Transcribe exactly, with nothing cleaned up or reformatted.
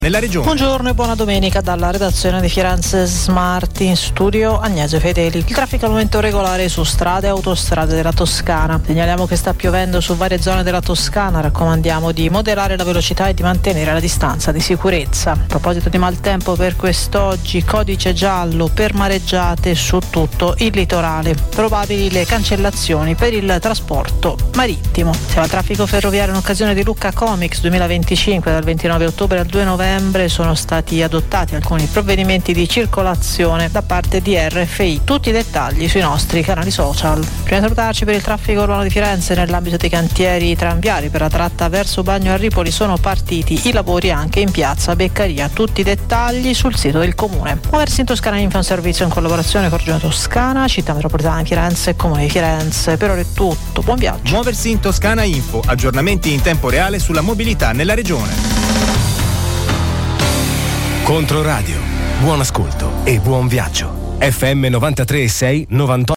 nella regione. Buongiorno e buona domenica dalla redazione di Firenze Smart. In studio Agnese Fedeli. Il traffico al momento regolare su strade e autostrade della Toscana. Segnaliamo che sta piovendo su varie zone della Toscana, raccomandiamo di moderare la velocità e di mantenere la distanza di sicurezza. A proposito di maltempo per quest'oggi, codice giallo per mareggiate su tutto il litorale. Probabili le cancellazioni per il trasporto marittimo. Siamo al traffico ferroviario in occasione di Lucca Comics duemilaventicinque. Dal ventinove ottobre al due novembre sono stati adottati alcuni provvedimenti di circolazione da parte di R F I. Tutti i dettagli sui nostri canali social. Prima di salutarci, per il traffico urbano di Firenze, nell'ambito dei cantieri tranviari per la tratta verso Bagno a Ripoli sono partiti i lavori anche in piazza Beccaria. Tutti i dettagli sul sito del comune. Muoversi in Toscana Info è un servizio in collaborazione con Regione Toscana, Città Metropolitana di Firenze e Comune di Firenze. Per ora è tutto, buon viaggio. Muoversi in Toscana Info, aggiornamenti in tempo reale sulla mobilità nella regione. Controradio, buon ascolto e buon viaggio. F M novantatré e sei novantotto